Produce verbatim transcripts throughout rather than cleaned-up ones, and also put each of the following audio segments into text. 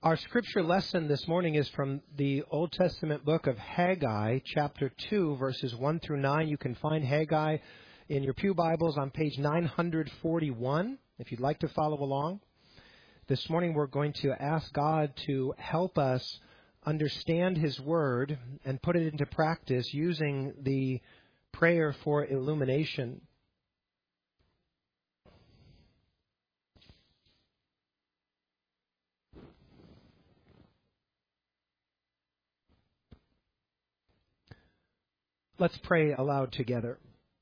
Our scripture lesson this morning is from the Old Testament book of Haggai, chapter two, verses one through nine. You can find Haggai in your pew Bibles on page nine forty-one, if you'd like to follow along. This morning we're going to ask God to help us understand His Word and put it into practice using the prayer for illumination. Let's pray aloud together.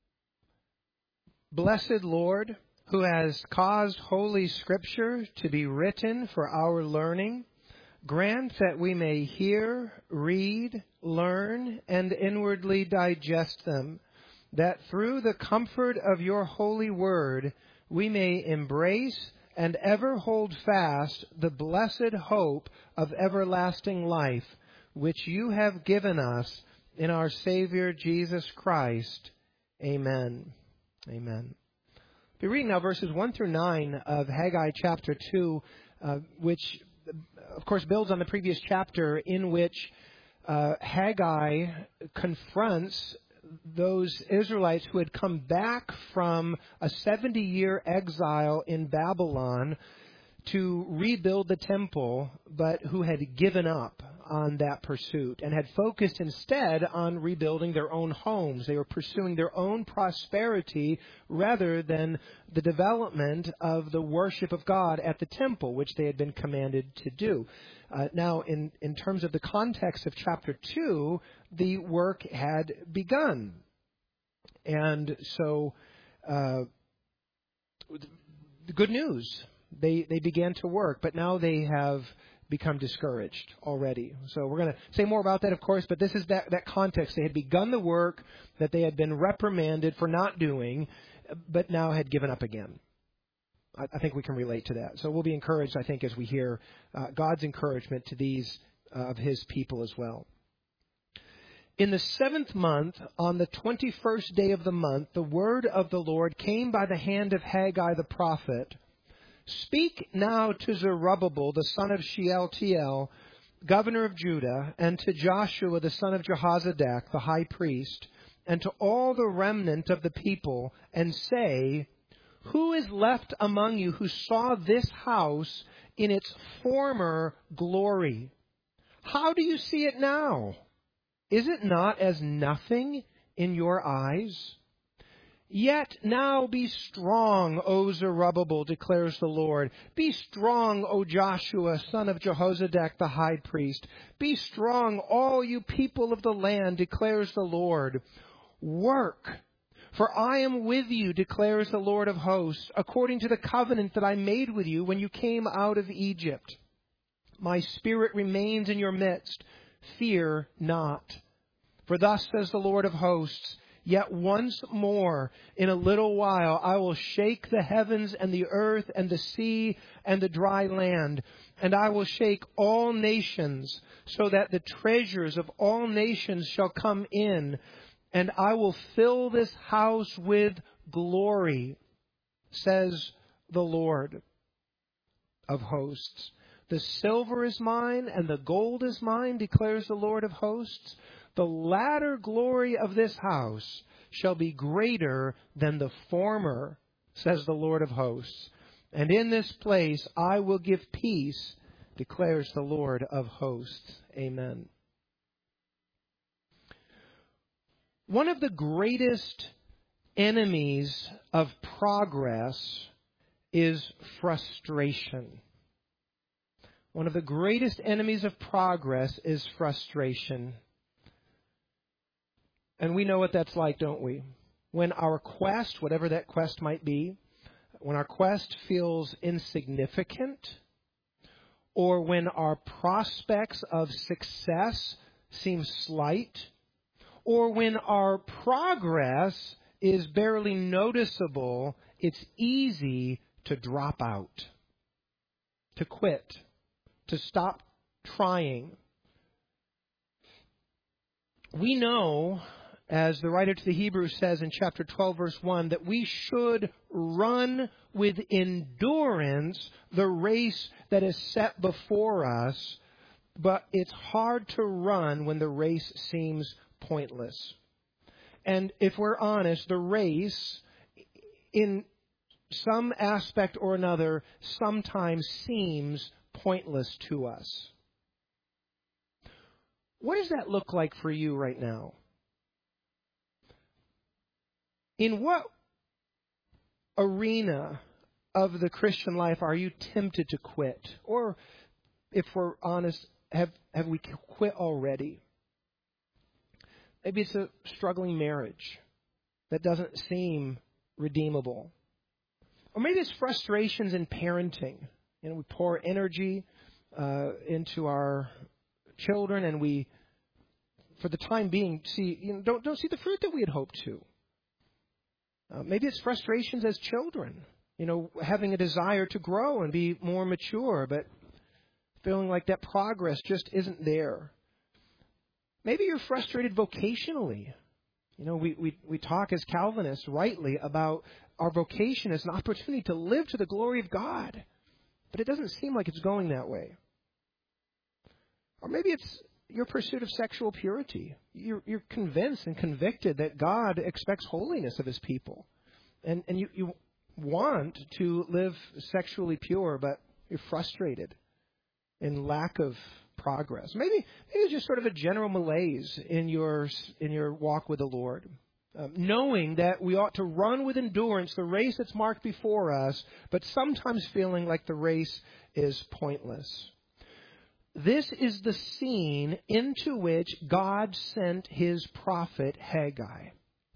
Blessed Lord, who has caused Holy Scripture to be written for our learning, grant that we may hear, read, learn, and inwardly digest them, that through the comfort of your holy word we may embrace and ever hold fast the blessed hope of everlasting life, which you have given us in our Savior Jesus Christ. Amen. Amen. We're reading now verses one through nine of Haggai chapter two, uh, which, of course, builds on the previous chapter in which uh, Haggai confronts those Israelites who had come back from a seventy-year exile in Babylon to rebuild the temple, but who had given up on that pursuit and had focused instead on rebuilding their own homes. They were pursuing their own prosperity rather than the development of the worship of God at the temple, which they had been commanded to do. Uh, now, in, in terms of the context of chapter two, the work had begun. And so, uh, the good news, they, they began to work, but now they have become discouraged already. So we're going to say more about that, of course, but this is that, that context. They had begun the work that they had been reprimanded for not doing, but now had given up again. I, I think we can relate to that. So we'll be encouraged, I think, as we hear uh, God's encouragement to these uh, of His people as well. In the seventh month, on the twenty-first day of the month, the word of the Lord came by the hand of Haggai the prophet. Speak now to Zerubbabel, the son of Shealtiel, governor of Judah, and to Joshua, the son of Jehozadak, the high priest, and to all the remnant of the people, and say, who is left among you who saw this house in its former glory? How do you see it now? Is it not as nothing in your eyes? Yet now be strong, O Zerubbabel, declares the Lord. Be strong, O Joshua, son of Jehozadak, the high priest. Be strong, all you people of the land, declares the Lord. Work, for I am with you, declares the Lord of hosts, according to the covenant that I made with you when you came out of Egypt. My spirit remains in your midst. Fear not. For thus says the Lord of hosts, yet once more, in a little while, I will shake the heavens and the earth and the sea and the dry land, and I will shake all nations, so that the treasures of all nations shall come in, and I will fill this house with glory, says the Lord of hosts. The silver is mine, and the gold is mine, declares the Lord of hosts. The latter glory of this house shall be greater than the former, says the Lord of hosts. And in this place I will give peace, declares the Lord of hosts. Amen. One of the greatest enemies of progress is frustration. One of the greatest enemies of progress is frustration. And we know what that's like, don't we? When our quest, whatever that quest might be, when our quest feels insignificant, or when our prospects of success seem slight, or when our progress is barely noticeable, it's easy to drop out, to quit, to stop trying. We know, as the writer to the Hebrews says in chapter twelve, verse one, that we should run with endurance the race that is set before us, but it's hard to run when the race seems pointless. And if we're honest, the race, in some aspect or another, sometimes seems pointless to us. What does that look like for you right now? In what arena of the Christian life are you tempted to quit? Or, if we're honest, have, have we quit already? Maybe it's a struggling marriage that doesn't seem redeemable. Or maybe it's frustrations in parenting. You know, we pour energy uh, into our children, and we, for the time being, see you know, don't don't see the fruit that we had hoped to. Uh, maybe it's frustrations as children. You know, having a desire to grow and be more mature, but feeling like that progress just isn't there. Maybe you're frustrated vocationally. You know, we, we, we talk as Calvinists rightly about our vocation as an opportunity to live to the glory of God. But it doesn't seem like it's going that way. Or maybe it's your pursuit of sexual purity. You're, you're convinced and convicted that God expects holiness of His people. And, and you, you want to live sexually pure, but you're frustrated in lack of progress. Maybe, maybe it's just sort of a general malaise in your in your walk with the Lord, um, knowing that we ought to run with endurance the race that's marked before us, but sometimes feeling like the race is pointless. This is the scene into which God sent His prophet Haggai.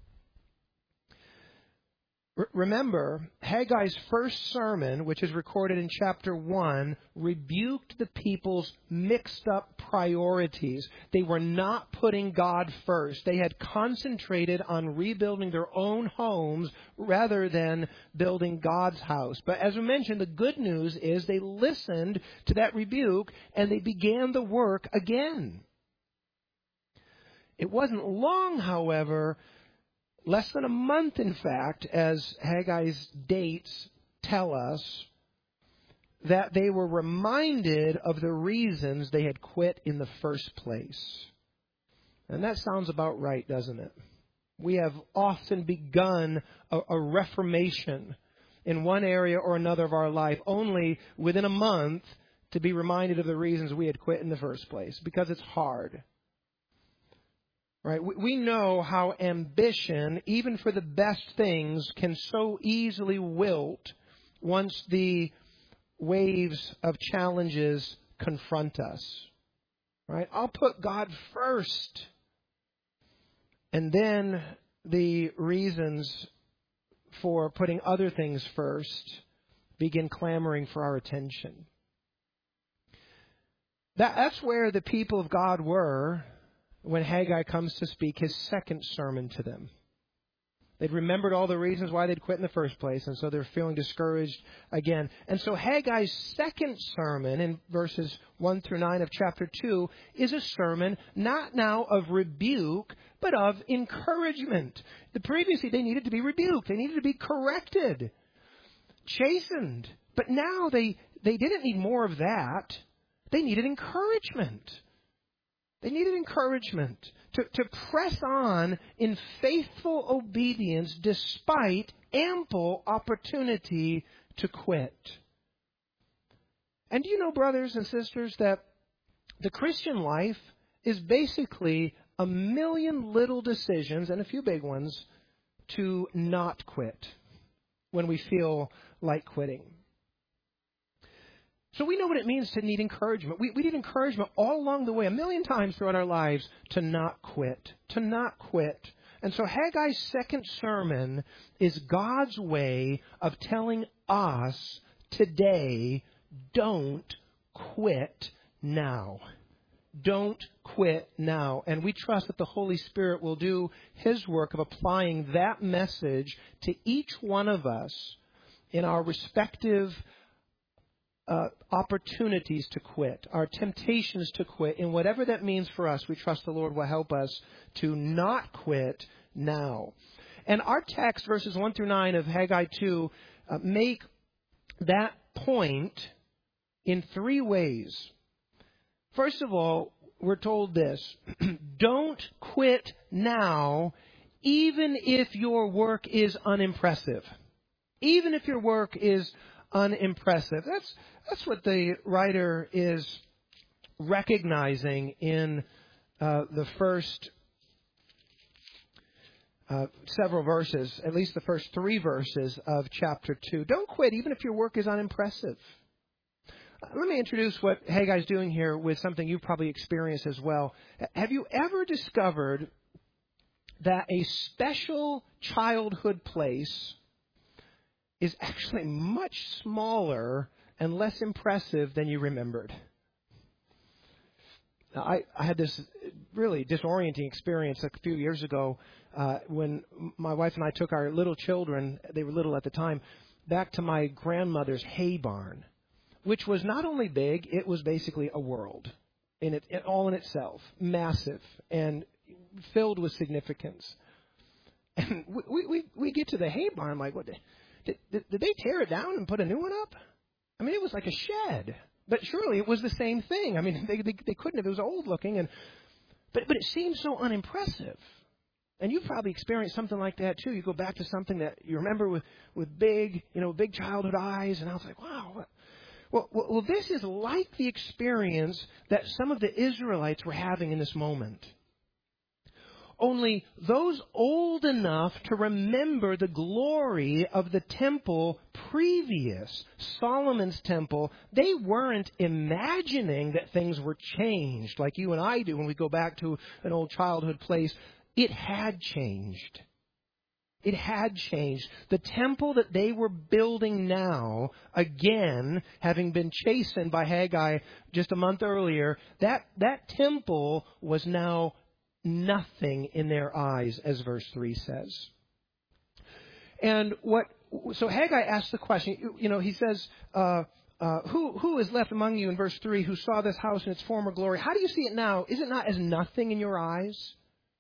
Remember, Haggai's first sermon, which is recorded in chapter one, rebuked the people's mixed up priorities. They were not putting God first. They had concentrated on rebuilding their own homes rather than building God's house. But as we mentioned, the good news is they listened to that rebuke and they began the work again. It wasn't long, however, less than a month, in fact, as Haggai's dates tell us, that they were reminded of the reasons they had quit in the first place. And that sounds about right, doesn't it? We have often begun a, a reformation in one area or another of our life, only within a month to be reminded of the reasons we had quit in the first place, because it's hard. Right? We know how ambition, even for the best things, can so easily wilt once the waves of challenges confront us. Right? I'll put God first. And then the reasons for putting other things first begin clamoring for our attention. That, that's where the people of God were when Haggai comes to speak his second sermon to them. They'd remembered all the reasons why they'd quit in the first place, and so they're feeling discouraged again. And so Haggai's second sermon in verses one through nine of chapter two is a sermon not now of rebuke, but of encouragement. The previously they needed to be rebuked. They needed to be corrected, chastened. But now they, they didn't need more of that. They needed encouragement. They needed encouragement to, to press on in faithful obedience despite ample opportunity to quit. And do you know, brothers and sisters, that the Christian life is basically a million little decisions, and a few big ones, to not quit when we feel like quitting. So we know what it means to need encouragement. We, we need encouragement all along the way, a million times throughout our lives, to not quit, to not quit. And so Haggai's second sermon is God's way of telling us today, don't quit now. Don't quit now. And we trust that the Holy Spirit will do His work of applying that message to each one of us in our respective Uh, opportunities to quit, our temptations to quit, and whatever that means for us, we trust the Lord will help us to not quit now. And our text, verses one through nine of Haggai two, uh, make that point in three ways. First of all, we're told this: don't quit now, even if your work is unimpressive. Even if your work is unimpressive. That's that's what the writer is recognizing in uh, the first uh, several verses, at least the first three verses of chapter two. Don't quit, even if your work is unimpressive. Let me introduce what Haggai's doing here with something you've probably experienced as well. Have you ever discovered that a special childhood place is actually much smaller and less impressive than you remembered? Now, I, I had this really disorienting experience a few years ago uh, when my wife and I took our little children, they were little at the time, back to my grandmother's hay barn, which was not only big, it was basically a world in it, it all in itself, massive and filled with significance. And we we we get to the hay barn, I'm like, what? Did, did, did they tear it down and put a new one up? I mean, it was like a shed, but surely it was the same thing. I mean, they they, they couldn't have. It was old looking, and but but it seemed so unimpressive. And you've probably experienced something like that too. You go back to something that you remember with with big, you know, big childhood eyes, and I was like, wow. What? Well, well, well, this is like the experience that some of the Israelites were having in this moment. Only those old enough to remember the glory of the temple previous, Solomon's temple, they weren't imagining that things were changed like you and I do when we go back to an old childhood place. It had changed. It had changed. The temple that they were building now, again, having been chastened by Haggai just a month earlier, that, that temple was now nothing in their eyes, as verse three says. And what, so Haggai asks the question, you know, he says, uh, uh, who, who is left among you in verse three who saw this house in its former glory? How do you see it now? Is it not as nothing in your eyes?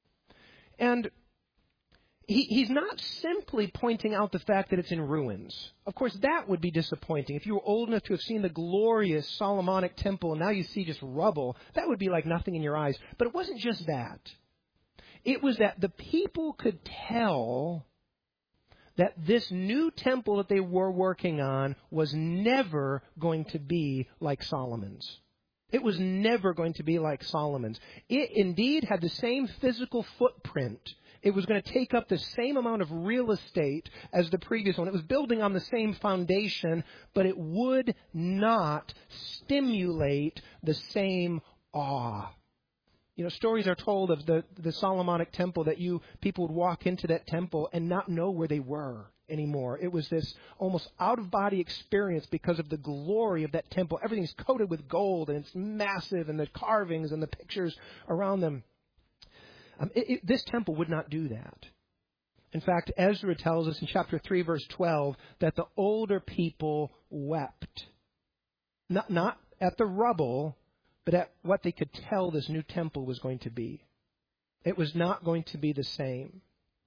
And He, he's not simply pointing out the fact that it's in ruins. Of course, that would be disappointing. If you were old enough to have seen the glorious Solomonic temple and now you see just rubble, that would be like nothing in your eyes. But it wasn't just that. It was that the people could tell that this new temple that they were working on was never going to be like Solomon's. It was never going to be like Solomon's. It indeed had the same physical footprint. It was going to take up the same amount of real estate as the previous one. It was building on the same foundation, but it would not stimulate the same awe. You know, stories are told of the, the Solomonic temple that you people would walk into that temple and not know where they were anymore. It was this almost out-of-body experience because of the glory of that temple. Everything's coated with gold, and it's massive, and the carvings and the pictures around them. Um, it, it, this temple would not do that. In fact, Ezra tells us in chapter three, verse twelve, that the older people wept. Not, not at the rubble, but at what they could tell this new temple was going to be. It was not going to be the same.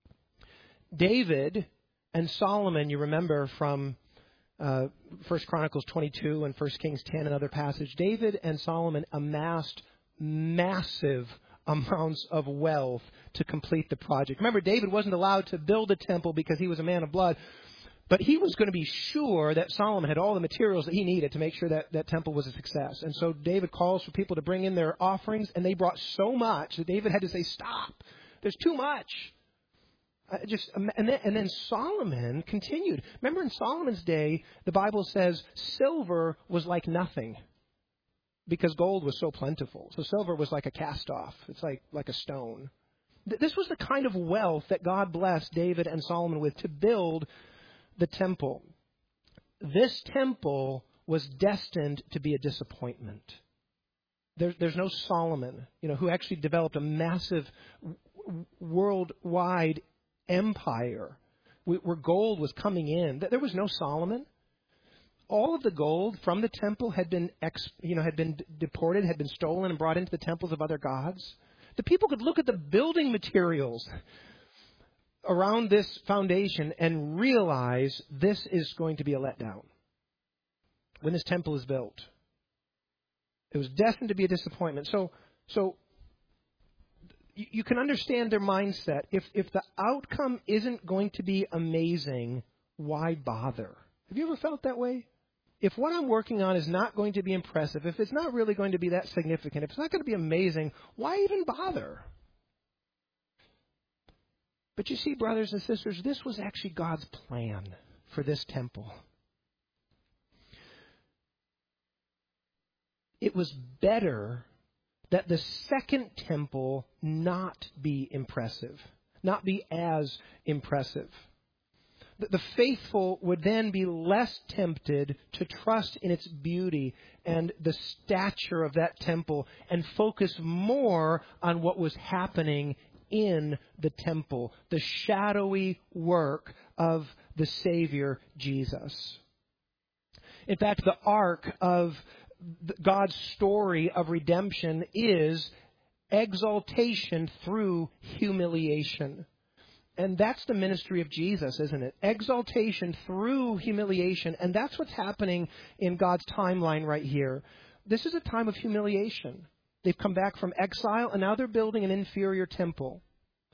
David and Solomon, you remember from uh, First Chronicles twenty-two and First Kings ten, another passage, David and Solomon amassed massive amounts of wealth to complete the project. Remember, David wasn't allowed to build a temple because he was a man of blood, but he was going to be sure that Solomon had all the materials that he needed to make sure that that temple was a success. And so David calls for people to bring in their offerings, and they brought so much that David had to say, stop, there's too much. Uh, just and then, and then Solomon continued. Remember, in Solomon's day, the Bible says silver was like nothing because gold was so plentiful. So silver was like a cast-off. It's like, like a stone. Th- this was the kind of wealth that God blessed David and Solomon with to build the temple. This temple was destined to be a disappointment. There, there's no Solomon, you know, who actually developed a massive w- worldwide empire where gold was coming in. There was no Solomon. All of the gold from the temple had been, ex, you know, had been deported, had been stolen and brought into the temples of other gods. The people could look at the building materials around this foundation and realize this is going to be a letdown. when this temple is built. It was destined to be a disappointment. So, so you, you can understand their mindset. If if the outcome isn't going to be amazing, why bother? Have you ever felt that way? If what I'm working on is not going to be impressive, if it's not really going to be that significant, if it's not going to be amazing, why even bother? But you see, brothers and sisters, this was actually God's plan for this temple. It was better that the second temple not be impressive, not be as impressive. The faithful would then be less tempted to trust in its beauty and the stature of that temple and focus more on what was happening in the temple, the shadowy work of the Savior Jesus. In fact, the arc of God's story of redemption is exaltation through humiliation. And that's the ministry of Jesus, isn't it? Exaltation through humiliation. And that's what's happening in God's timeline right here. This is a time of humiliation. They've come back from exile, and now they're building an inferior temple.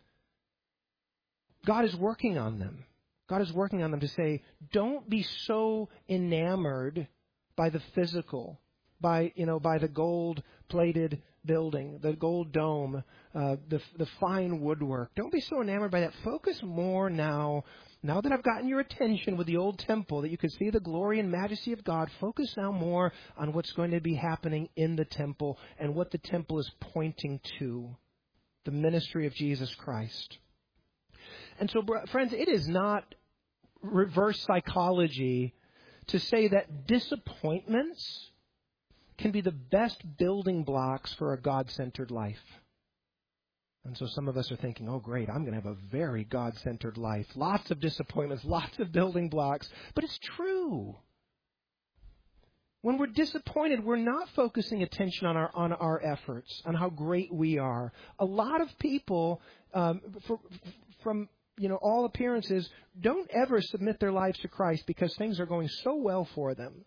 God is working on them. God is working on them to say, don't be so enamored by the physical, by, you know, by the gold-plated building, the gold dome, uh, the the fine woodwork. Don't be so enamored by that. Focus more now, now that I've gotten your attention with the old temple, that you can see the glory and majesty of God. Focus now more on what's going to be happening in the temple and what the temple is pointing to, the ministry of Jesus Christ. And so, friends, it is not reverse psychology to say that disappointments can be the best building blocks for a God-centered life. And so some of us are thinking, oh, great, I'm going to have a very God-centered life. Lots of disappointments, lots of building blocks. But it's true. When we're disappointed, we're not focusing attention on our on our efforts, on how great we are. A lot of people, um, for, from you know all appearances, don't ever submit their lives to Christ because things are going so well for them.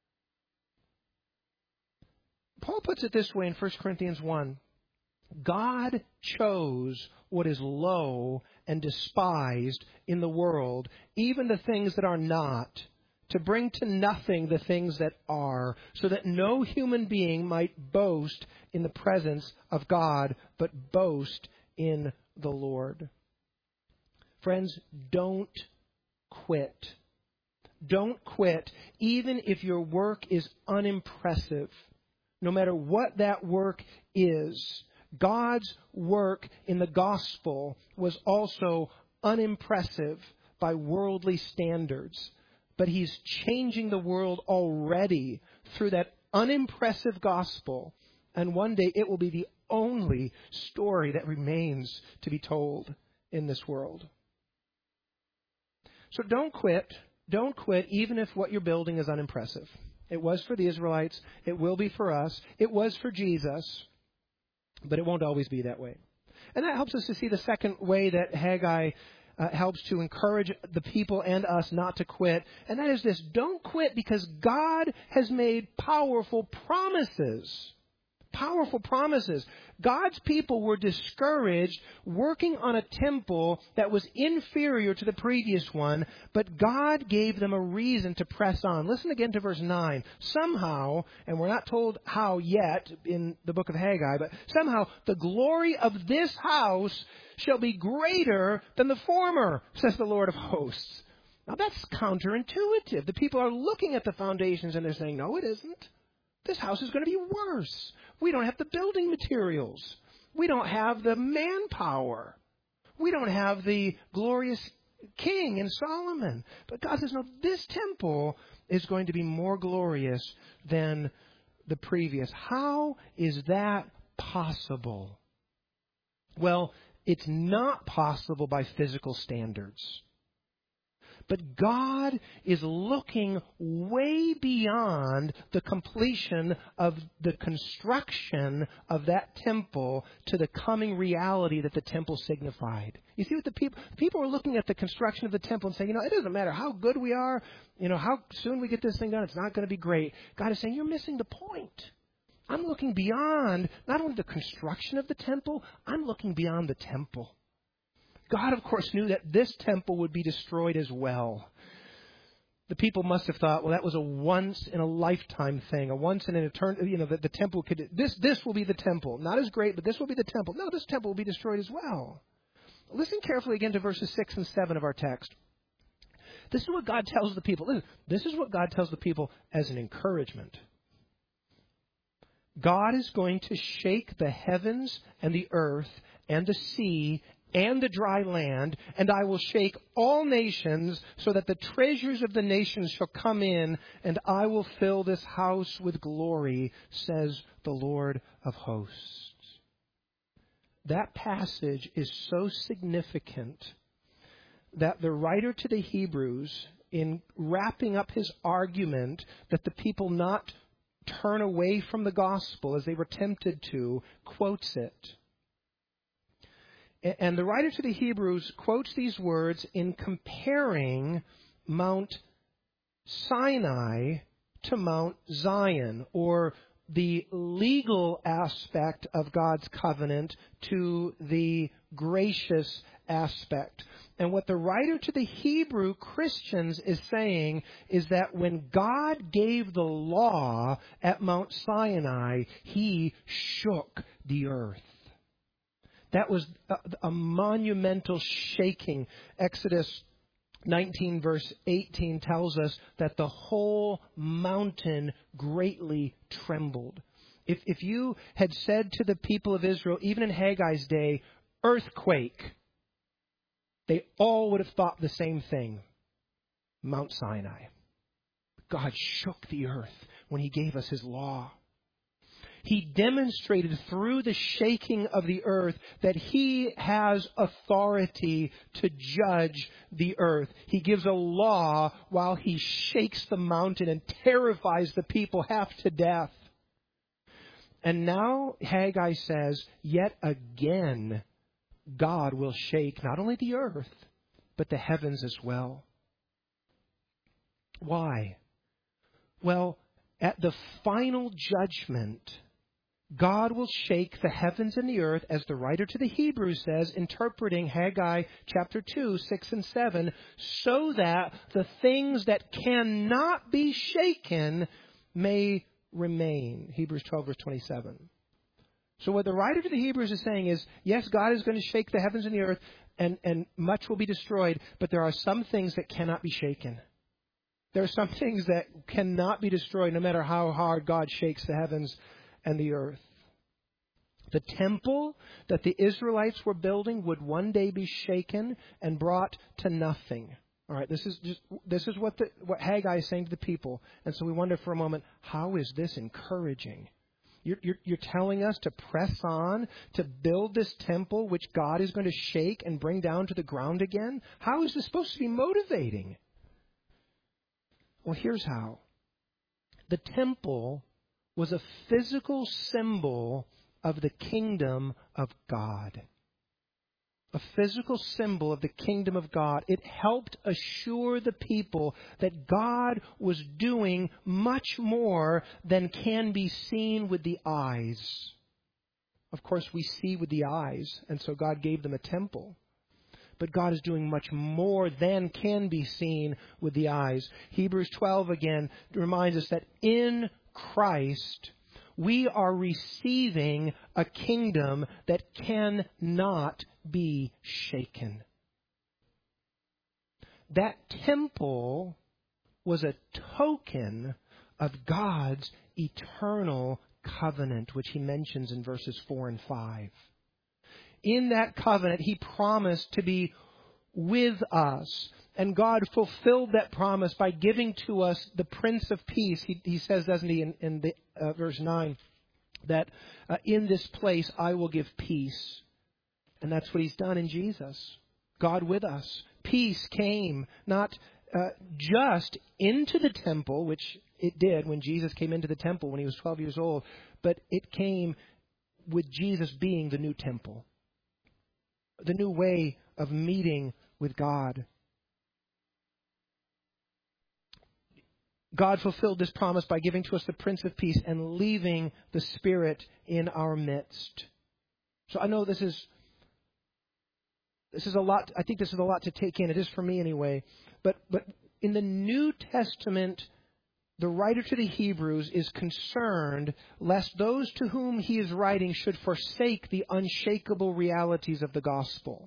Paul puts it this way in First Corinthians one. God chose what is low and despised in the world, even the things that are not, to bring to nothing the things that are, so that no human being might boast in the presence of God, but boast in the Lord. Friends, don't quit. Don't quit, even if your work is unimpressive. No matter what that work is, God's work in the gospel was also unimpressive by worldly standards. But He's changing the world already through that unimpressive gospel. And one day it will be the only story that remains to be told in this world. So don't quit. Don't quit, even if what you're building is unimpressive. It was for the Israelites. It will be for us. It was for Jesus. But it won't always be that way. And that helps us to see the second way that Haggai uh, helps to encourage the people and us not to quit. And that is this: don't quit because God has made powerful promises. Powerful promises. God's people were discouraged working on a temple that was inferior to the previous one, but God gave them a reason to press on. Listen again to verse nine. Somehow, and we're not told how yet in the book of Haggai, but somehow the glory of this house shall be greater than the former, says the Lord of hosts. Now that's counterintuitive. The people are looking at the foundations and they're saying, no, it isn't. This house is going to be worse. We don't have the building materials. We don't have the manpower. We don't have the glorious king in Solomon. But God says, no, this temple is going to be more glorious than the previous. How is that possible? Well, it's not possible by physical standards. But God is looking way beyond the completion of the construction of that temple to the coming reality that the temple signified. You see what the people, people were looking at the construction of the temple and saying, you know, it doesn't matter how good we are, you know, how soon we get this thing done, it's not going to be great. God is saying, you're missing the point. I'm looking beyond not only the construction of the temple, I'm looking beyond the temple. God, of course, knew that this temple would be destroyed as well. The people must have thought, well, that was a once-in-a-lifetime thing, a once-in-an-eternity, you know, that the temple could, this, this will be the temple. Not as great, but this will be the temple. No, this temple will be destroyed as well. Listen carefully again to verses six and seven of our text. This is what God tells the people. Listen, this is what God tells the people as an encouragement. God is going to shake the heavens and the earth and the sea and the dry land, and I will shake all nations so that the treasures of the nations shall come in, and I will fill this house with glory, says the Lord of hosts. That passage is so significant that the writer to the Hebrews, in wrapping up his argument that the people not turn away from the gospel as they were tempted to, quotes it. And the writer to the Hebrews quotes these words in comparing Mount Sinai to Mount Zion, or the legal aspect of God's covenant to the gracious aspect. And what the writer to the Hebrew Christians is saying is that when God gave the law at Mount Sinai, He shook the earth. That was a, a monumental shaking. Exodus nineteen verse eighteen tells us that the whole mountain greatly trembled. If, if you had said to the people of Israel, even in Haggai's day, earthquake, they all would have thought the same thing. Mount Sinai. God shook the earth when He gave us His law. He demonstrated through the shaking of the earth that He has authority to judge the earth. He gives a law while He shakes the mountain and terrifies the people half to death. And now Haggai says, yet again, God will shake not only the earth, but the heavens as well. Why? Well, at the final judgment, God will shake the heavens and the earth, as the writer to the Hebrews says, interpreting Haggai chapter two, six and seven, so that the things that cannot be shaken may remain. Hebrews twelve, verse twenty-seven. So what the writer to the Hebrews is saying is, yes, God is going to shake the heavens and the earth, and, and much will be destroyed, but there are some things that cannot be shaken. There are some things that cannot be destroyed no matter how hard God shakes the heavens and the earth. The temple that the Israelites were building would one day be shaken and brought to nothing. All right, this is just this is what the, what Haggai is saying to the people. And so we wonder for a moment, how is this encouraging? You're, you're, you're telling us to press on to build this temple which God is going to shake and bring down to the ground again? How is this supposed to be motivating? Well, here's how. The temple was a physical symbol of the kingdom of God. A physical symbol of the kingdom of God. It helped assure the people that God was doing much more than can be seen with the eyes. Of course, we see with the eyes, and so God gave them a temple. But God is doing much more than can be seen with the eyes. Hebrews twelve again reminds us that in Christ, we are receiving a kingdom that cannot be shaken. That temple was a token of God's eternal covenant, which He mentions in verses four and five. In that covenant, He promised to be with us. And God fulfilled that promise by giving to us the Prince of Peace. He, he says, doesn't he, in, in the, uh, verse nine, that uh, in this place I will give peace. And that's what He's done in Jesus. God with us. Peace came not uh, just into the temple, which it did when Jesus came into the temple when he was twelve years old, but it came with Jesus being the new temple, the new way of meeting with God. God fulfilled this promise by giving to us the Prince of Peace and leaving the Spirit in our midst. So I know this is this is a lot. I think this is a lot to take in. It is for me anyway. But but in the New Testament, the writer to the Hebrews is concerned lest those to whom he is writing should forsake the unshakable realities of the gospel.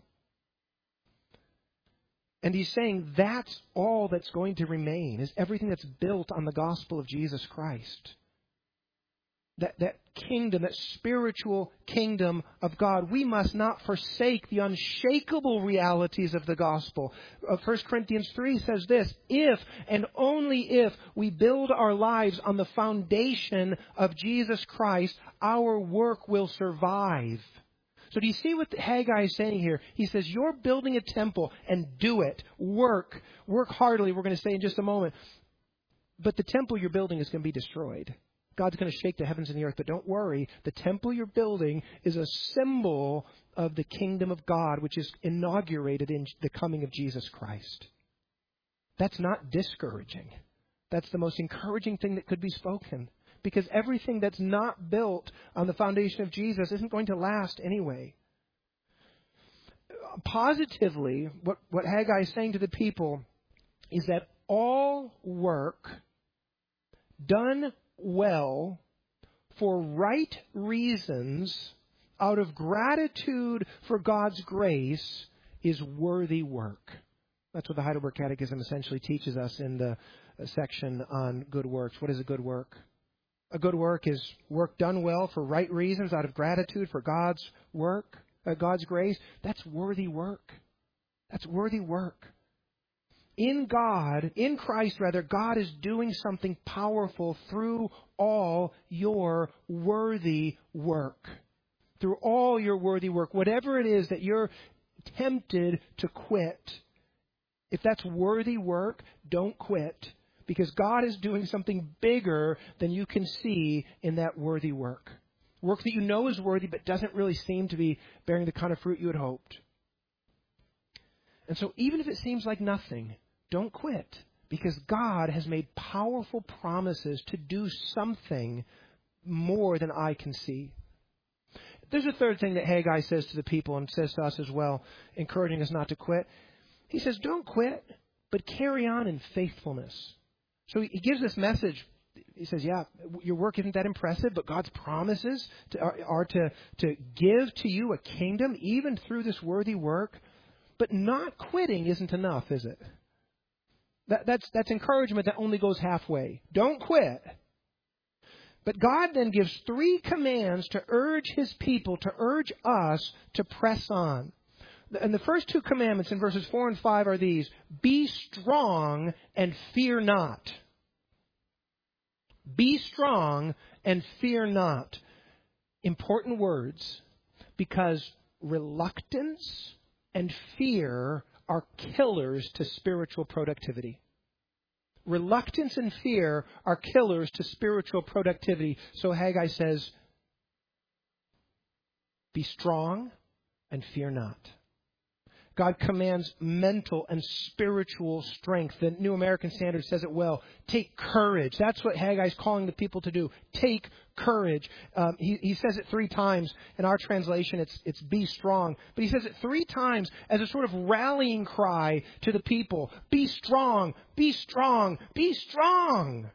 And he's saying that's all that's going to remain, is everything that's built on the gospel of Jesus Christ. That, that kingdom, that spiritual kingdom of God. We must not forsake the unshakable realities of the gospel. First Corinthians three says this, if and only if we build our lives on the foundation of Jesus Christ, our work will survive. So do you see what Haggai is saying here? He says, you're building a temple and do it. Work. Work heartily, we're going to say in just a moment. But the temple you're building is going to be destroyed. God's going to shake the heavens and the earth. But don't worry. The temple you're building is a symbol of the kingdom of God, which is inaugurated in the coming of Jesus Christ. That's not discouraging. That's the most encouraging thing that could be spoken. Because everything that's not built on the foundation of Jesus isn't going to last anyway. Positively, what, what Haggai is saying to the people is that all work done well for right reasons out of gratitude for God's grace is worthy work. That's what the Heidelberg Catechism essentially teaches us in the section on good works. What is a good work? A good work is work done well for right reasons out of gratitude for God's work, uh, God's grace. That's worthy work. That's worthy work. In God, in Christ rather, God is doing something powerful through all your worthy work. Through all your worthy work. Whatever it is that you're tempted to quit, if that's worthy work, don't quit. Because God is doing something bigger than you can see in that worthy work. Work that you know is worthy but doesn't really seem to be bearing the kind of fruit you had hoped. And so even if it seems like nothing, don't quit. Because God has made powerful promises to do something more than I can see. There's a third thing that Haggai says to the people and says to us as well, encouraging us not to quit. He says, don't quit, but carry on in faithfulness. So he gives this message. He says, yeah, your work isn't that impressive, but God's promises to, are, are to, to give to you a kingdom, even through this worthy work. But not quitting isn't enough, is it? That, that's, that's encouragement that only goes halfway. Don't quit. But God then gives three commands to urge His people, to urge us to press on. And the first two commandments in verses four and five are these. Be strong and fear not. Be strong and fear not. Important words, because reluctance and fear are killers to spiritual productivity. Reluctance and fear are killers to spiritual productivity. So Haggai says, be strong and fear not. God commands mental and spiritual strength. The New American Standard says it well. Take courage. That's what Haggai is calling the people to do. Take courage. Um, he, he says it three times. In our translation, it's, it's be strong. But he says it three times as a sort of rallying cry to the people. Be strong. Be strong. Be strong.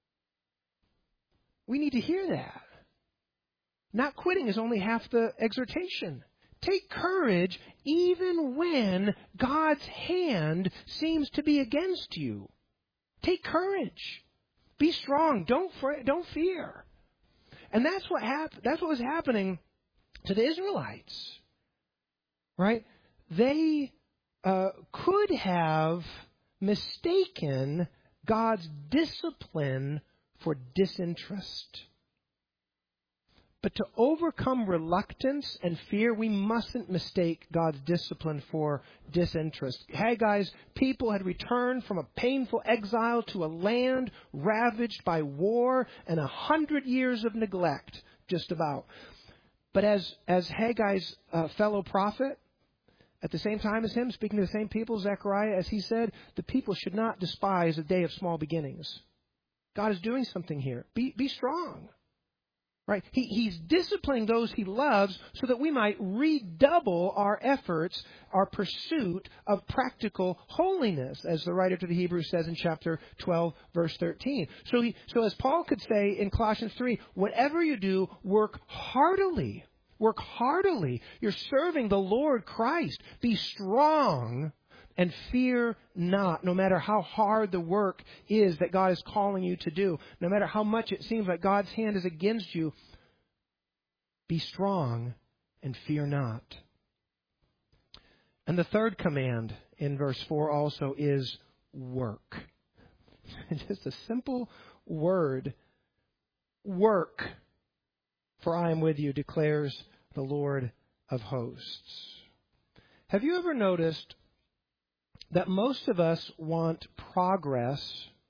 We need to hear that. Not quitting is only half the exhortation. Take courage even when God's hand seems to be against you. Take courage. Be strong. Don't fret, don't fear. And that's what hap- that's what was happening to the Israelites. Right? They uh, could have mistaken God's discipline for disinterest. But to overcome reluctance and fear, we mustn't mistake God's discipline for disinterest. Haggai's people had returned from a painful exile to a land ravaged by war and a hundred years of neglect, just about. But as, as Haggai's uh, fellow prophet, at the same time as him, speaking to the same people, Zechariah, as he said, the people should not despise a day of small beginnings. God is doing something here. Be, be strong. Right? He, he's disciplining those he loves so that we might redouble our efforts, our pursuit of practical holiness, as the writer to the Hebrews says in chapter twelve, verse thirteen. So, he, so as Paul could say in Colossians three, whatever you do, work heartily. Work heartily. You're serving the Lord Christ. Be strong and fear not, no matter how hard the work is that God is calling you to do. No matter how much it seems like God's hand is against you, be strong and fear not. And the third command in verse four also is work. Just a simple word. Work. For I am with you, declares the Lord of hosts. Have you ever noticed that most of us want progress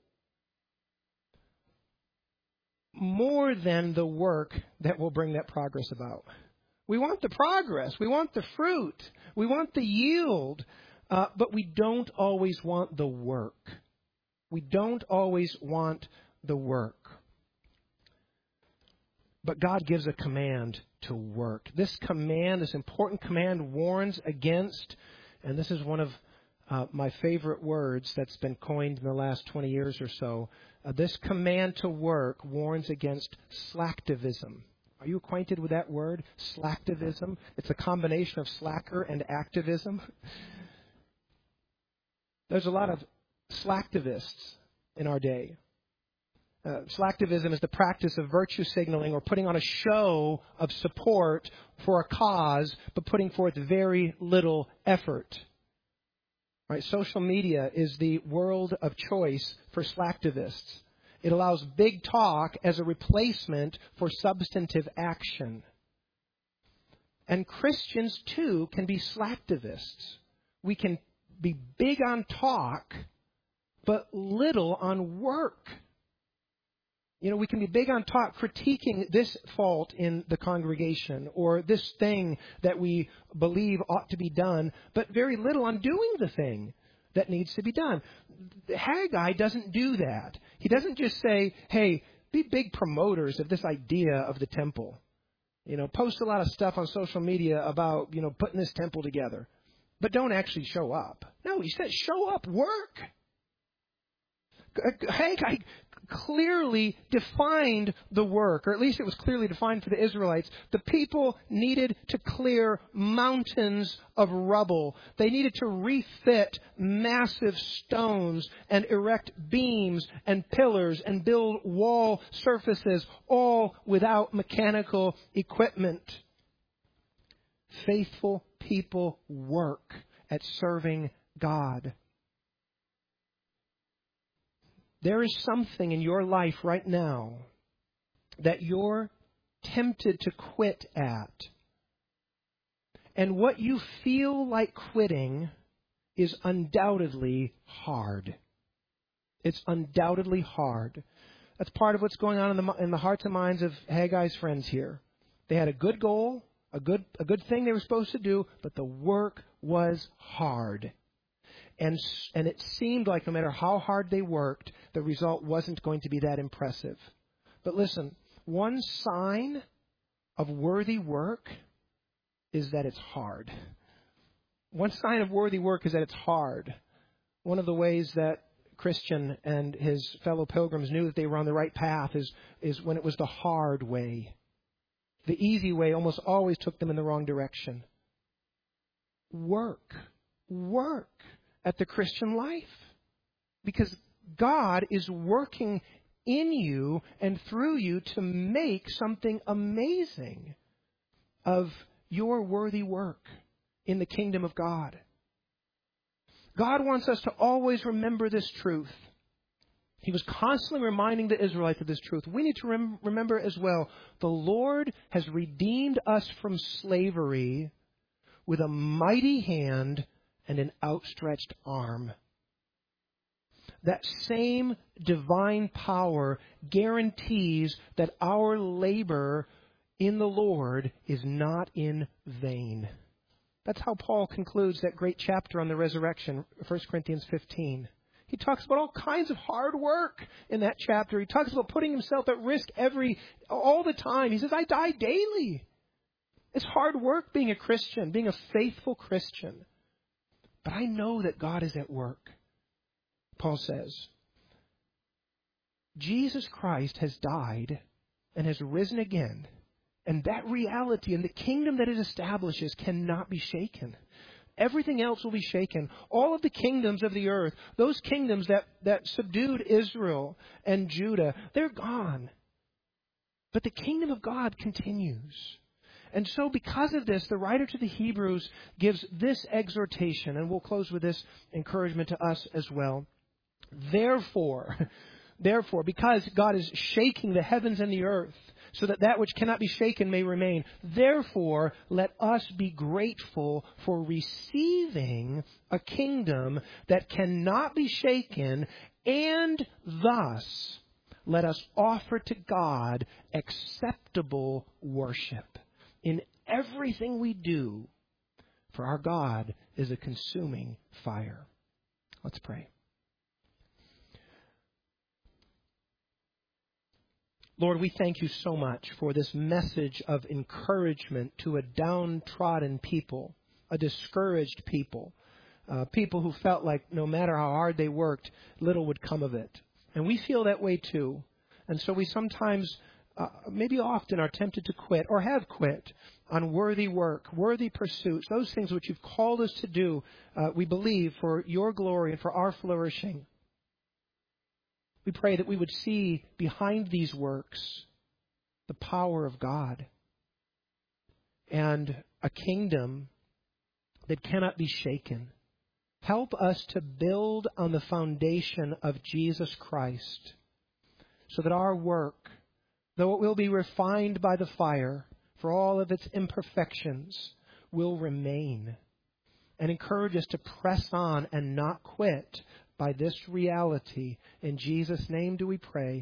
more than the work that will bring that progress about? We want the progress. We want the fruit. We want the yield. Uh, but we don't always want the work. We don't always want the work. But God gives a command to work. This command, this important command, warns against, and this is one of uh, my favorite words that's been coined in the last twenty years or so. Uh, this command to work warns against slacktivism. Are you acquainted with that word, slacktivism? It's a combination of slacker and activism. There's a lot of slacktivists in our day. Uh, slacktivism is the practice of virtue signaling or putting on a show of support for a cause, but putting forth very little effort. Right? Social media is the world of choice for slacktivists. It allows big talk as a replacement for substantive action. And Christians, too, can be slacktivists. We can be big on talk, but little on work. You know, we can be big on talk, critiquing this fault in the congregation or this thing that we believe ought to be done, but very little on doing the thing that needs to be done. Haggai doesn't do that. He doesn't just say, hey, be big promoters of this idea of the temple. You know, post a lot of stuff on social media about, you know, putting this temple together, but don't actually show up. No, he said show up, work. Haggai clearly defined the work, or at least it was clearly defined for the Israelites. The people needed to clear mountains of rubble. They needed to refit massive stones and erect beams and pillars and build wall surfaces, all without mechanical equipment. Faithful people work at serving God. There is something in your life right now that you're tempted to quit at. And what you feel like quitting is undoubtedly hard. It's undoubtedly hard. That's part of what's going on in the, in the hearts and minds of Haggai's friends here. They had a good goal, a good, a good thing they were supposed to do, but the work was hard. And, and it seemed like no matter how hard they worked, the result wasn't going to be that impressive. But listen, one sign of worthy work is that it's hard. One sign of worthy work is that it's hard. One of the ways that Christian and his fellow pilgrims knew that they were on the right path is, is when it was the hard way. The easy way almost always took them in the wrong direction. Work. Work at the Christian life. Because God is working in you and through you to make something amazing of your worthy work in the kingdom of God. God wants us to always remember this truth. He was constantly reminding the Israelites of this truth. We need to rem- remember as well, the Lord has redeemed us from slavery with a mighty hand and an outstretched arm. That same divine power guarantees that our labor in the Lord is not in vain. That's how Paul concludes that great chapter on the resurrection, First Corinthians fifteen. He talks about all kinds of hard work in that chapter. He talks about putting himself at risk every, all the time. He says, I die daily. It's hard work being a Christian, being a faithful Christian. But I know that God is at work. Paul says, Jesus Christ has died and has risen again. And that reality and the kingdom that it establishes cannot be shaken. Everything else will be shaken. All of the kingdoms of the earth, those kingdoms that, that subdued Israel and Judah, they're gone. But the kingdom of God continues. And so because of this, the writer to the Hebrews gives this exhortation, and we'll close with this encouragement to us as well. Therefore, therefore, because God is shaking the heavens and the earth, so that that which cannot be shaken may remain. Therefore, let us be grateful for receiving a kingdom that cannot be shaken, and thus let us offer to God acceptable worship in everything we do, for our God is a consuming fire. Let's pray. Lord, we thank you so much for this message of encouragement to a downtrodden people, a discouraged people, uh, people who felt like no matter how hard they worked, little would come of it. And we feel that way too. And so we sometimes, uh, maybe often, are tempted to quit or have quit on worthy work, worthy pursuits, those things which you've called us to do, uh, we believe, for your glory and for our flourishing. We pray that we would see behind these works the power of God and a kingdom that cannot be shaken. Help us to build on the foundation of Jesus Christ so that our work, though it will be refined by the fire for all of its imperfections, will remain. And encourage us to press on and not quit by this reality. In Jesus' name do we pray.